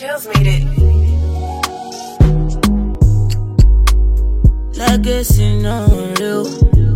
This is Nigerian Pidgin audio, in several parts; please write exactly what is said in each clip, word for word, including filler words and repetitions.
Chills made it. Legacy no real.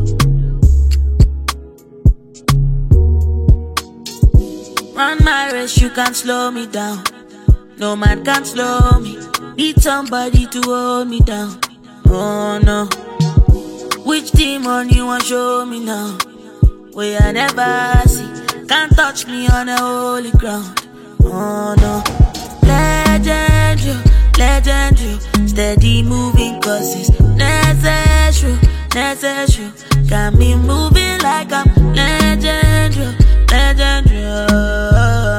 Run my race, you can't slow me down. No man can slow me. Need somebody to hold me down. Oh no. Which demon you want show me now? Where I never see. Can't touch me on a holy ground. Oh no. Legend you, legend you. Steady moving cause it's necessary, necessary. Got me moving like I'm legend you, legend you.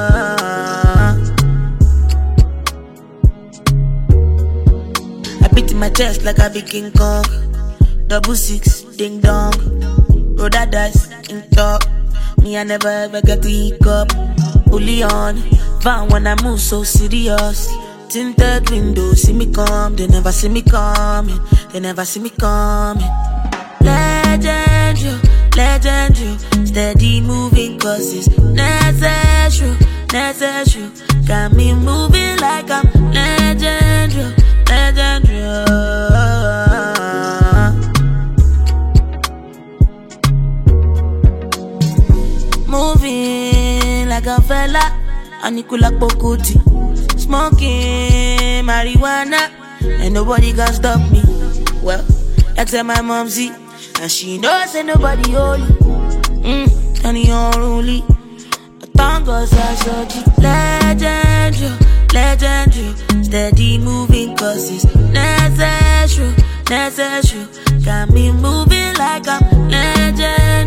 I beat in my chest like I be King Kong. Double six, ding dong. Roll that dice, in talk. Me, I never ever get to hiccup. Only on, van when I move so serious. Tinted windows, see me come. They never see me coming. They never see me coming. Legend you, legend you. Steady moving cause it's necessary, necessary. Got me moving like I'm legend you, legend you. Moving like a fella, Anikula Pokuti. Smoking marijuana, and nobody can stop me. Well, except my momsy, and she knows ain't nobody holy. Mmm, and he unruly. A tangos are shorty. Legend you, legend you. Steady moving cause it's necessary, necessary. Got me moving like I'm legend.